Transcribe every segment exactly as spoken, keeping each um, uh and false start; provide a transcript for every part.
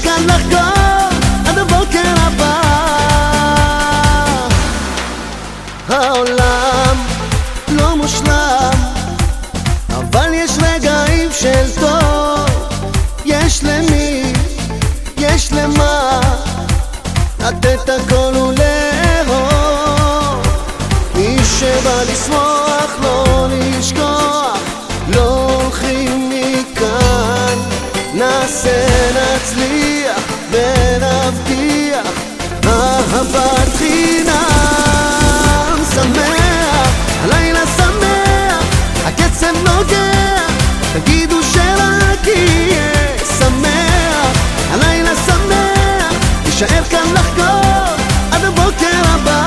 כאן לחגוג עד הבוקר הבא. העולם לא מושלם, אבל יש רגעים של טוב. יש למי, יש למה לתת הכל ולאהוב. מי שבא לשמוח לא נשכח, לא הולכים מכאן. נעשה נצליח ונבטיח אהבת חינם. שמח, הלילה שמח, הקצב נוגע, תגידו שרק יהיה שמח. הלילה שמח, נשאר כאן לחגוג עד הבוקר הבא.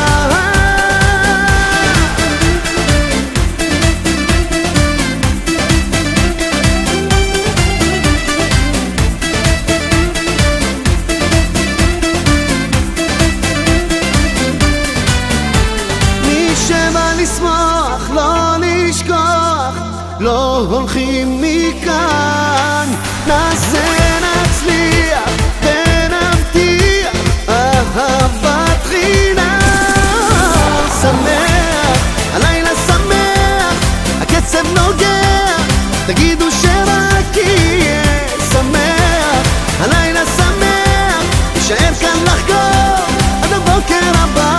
לשמוח לא נשכח, לא הולכים מכאן. נעשה נצליח ונבטיח אהבת חינם. שמח, הלילה שמח, הקצב נוגע, תגידו שרק יהיה שמח. הלילה שמח, נשאר כאן לחגוג עד הבוקר הבא.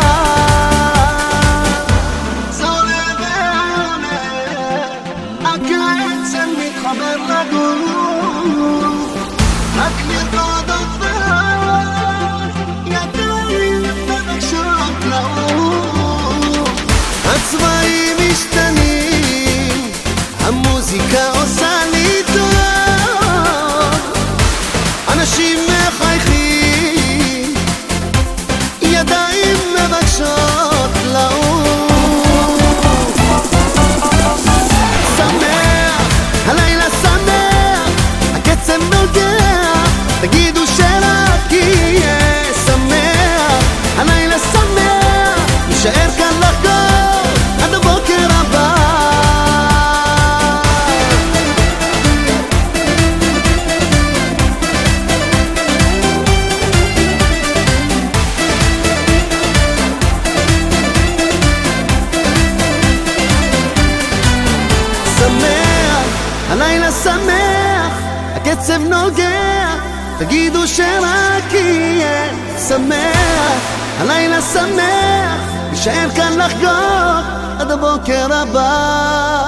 מתחבר לגוף, רק לרקוד עובד, ידיים מבקשות לעוף. הצבעים משתנים, המוזיקה עושה לי טוב. אנשים מחייכים, ידיים מבקשות לעוף. תגידו שרק יהיה שמח. הלילה שמח, נשאר כאן לחגוג עד הבוקר הבא. שמח, הלילה שמח, הקצב נוגע, תגידו שרק יהיה שמח. הלילה שמח, נשאר כאן לחגוג עד הבוקר הבא.